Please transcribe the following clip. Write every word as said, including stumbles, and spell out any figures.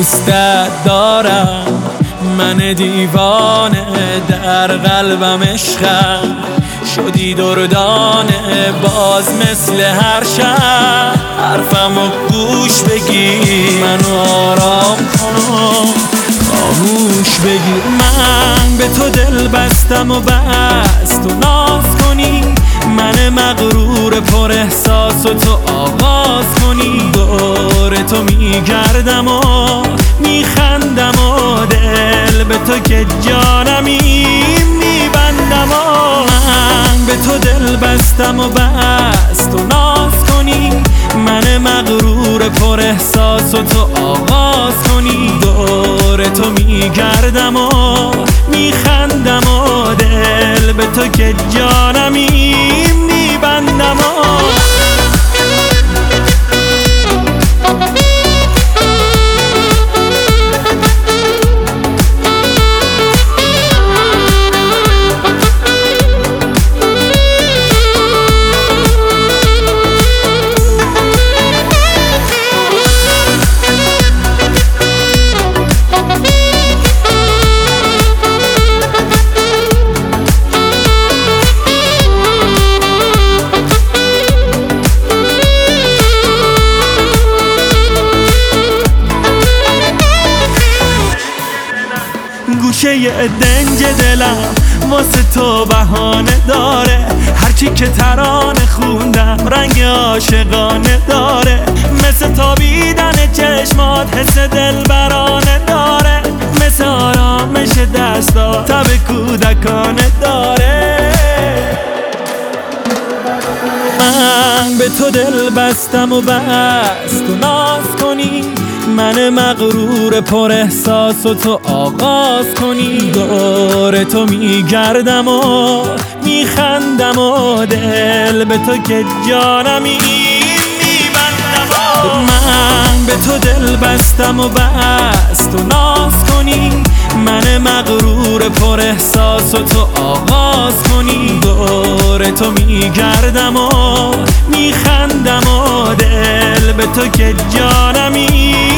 دوستت دارم، من دیوانه در قلبم عشقم، شدی دردانه باز مثل هر شب. حرفمو گوش بگیر، منو آرام کن، خاموش بگیر. من به تو دل بستم و بس تو ناز کنی، من مغرور پر احساس و تو آغاز کنی. دور تو میگردم و میخندم و دل به تو که جانمی میبندم و من به تو دل بستم و بس تو ناز کنی، من مغرور پر احساس و تو آغاز کنی. دور تو میگردم و میخندم و دل به تو که جانمی میبندم و گوشه دنج دلم واسه تو بهانه داره، هرچی که ترانه خوندم رنگ عاشقانه داره. مثل تابیدن چشمات حس دلبرانه داره، مثل آرامش دستا تب کودکانه داره. من به تو دل بستم و بس تو ناز کنی، من مغرور پر احساس و تو آغاز کنی. دور تو میگردم و میخندم و دل به تو که جانمی میبندم و من به تو دل بستم و بس تو ناز کنی، من مغرور پر احساس و تو آغاز کنی. دور تو میگردم و میخندم و دل به تو که جانمی